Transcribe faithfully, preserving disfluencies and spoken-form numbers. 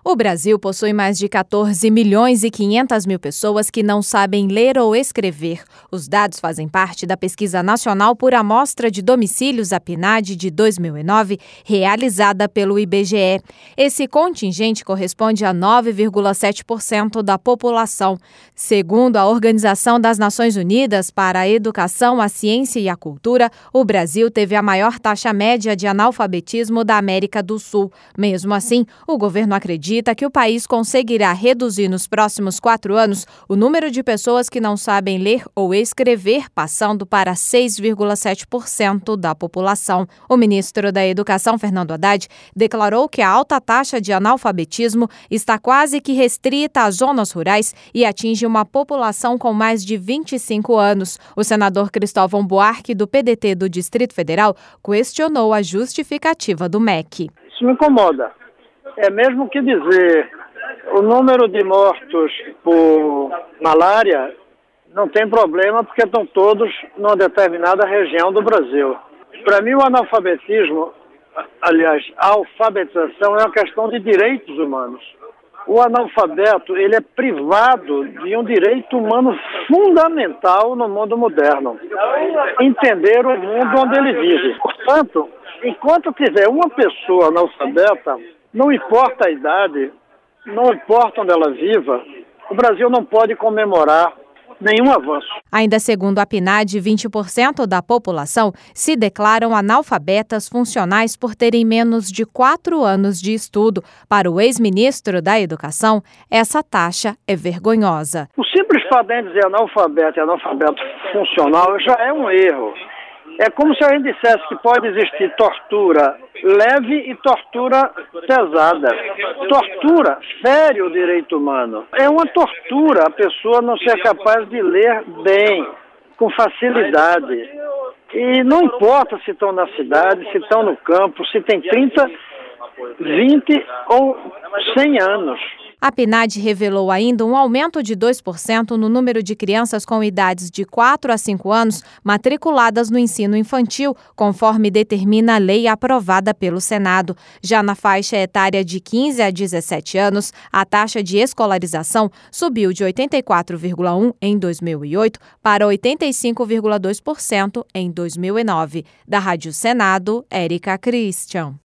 O Brasil possui mais de quatorze milhões e quinhentas mil pessoas que não sabem ler ou escrever. Os dados fazem parte da Pesquisa Nacional por Amostra de Domicílios, a PNAD, de dois mil e nove, realizada pelo I B G E. Esse contingente corresponde a nove vírgula sete por cento da população. Segundo a Organização das Nações Unidas para a Educação, a Ciência e a Cultura, o Brasil teve a maior taxa média de analfabetismo da América do Sul. Mesmo assim, o governo acredita que o país conseguirá reduzir nos próximos quatro anos o número de pessoas que não sabem ler ou escrever, passando para seis vírgula sete por cento da população. O ministro da Educação, Fernando Haddad, declarou que a alta taxa de analfabetismo está quase que restrita às zonas rurais e atinge uma população com mais de vinte e cinco anos. O senador Cristóvão Buarque, do P D T do Distrito Federal, questionou a justificativa do M E C. Isso me incomoda. É mesmo que dizer, o número de mortos por malária não tem problema porque estão todos numa determinada região do Brasil. Para mim o analfabetismo, aliás, a alfabetização é uma questão de direitos humanos. O analfabeto, ele é privado de um direito humano fundamental no mundo moderno. Entender o mundo onde ele vive. Portanto, enquanto tiver uma pessoa analfabeta, não importa a idade, não importa onde ela viva, o Brasil não pode comemorar nenhum avanço. Ainda segundo a PNAD, vinte por cento da população se declaram analfabetas funcionais por terem menos de quatro anos de estudo. Para o ex-ministro da Educação, essa taxa é vergonhosa. O simples fato de dizer analfabeto e analfabeto funcional já é um erro. É como se a gente dissesse que pode existir tortura leve e tortura pesada. Tortura fere o direito humano. É uma tortura a pessoa não ser capaz de ler bem, com facilidade. E não importa se estão na cidade, se estão no campo, se tem trinta, vinte ou cem anos. A PNAD revelou ainda um aumento de dois por cento no número de crianças com idades de quatro a cinco anos matriculadas no ensino infantil, conforme determina a lei aprovada pelo Senado. Já na faixa etária de quinze a dezessete anos, a taxa de escolarização subiu de oitenta e quatro vírgula um por cento em dois mil e oito para oitenta e cinco vírgula dois por cento em dois mil e nove. Da Rádio Senado, Érica Christian.